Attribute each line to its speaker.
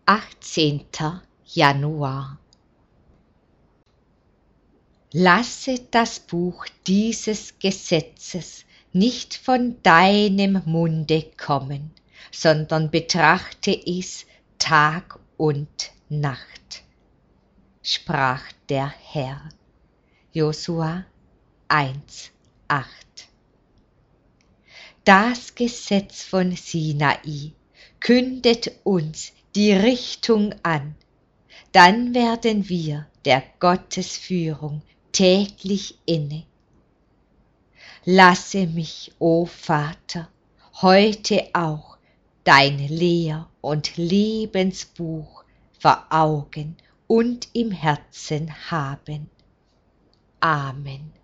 Speaker 1: 18. Januar. Lasse das Buch dieses Gesetzes nicht von deinem Munde kommen, sondern betrachte es Tag und Nacht, sprach der Herr. Josua 1,8. Das Gesetz von Sinai kündet uns die Richtung an, dann werden wir der Gottesführung täglich inne. Lasse mich, o Vater, heute auch dein Lehr- und Lebensbuch vor Augen und im Herzen haben. Amen.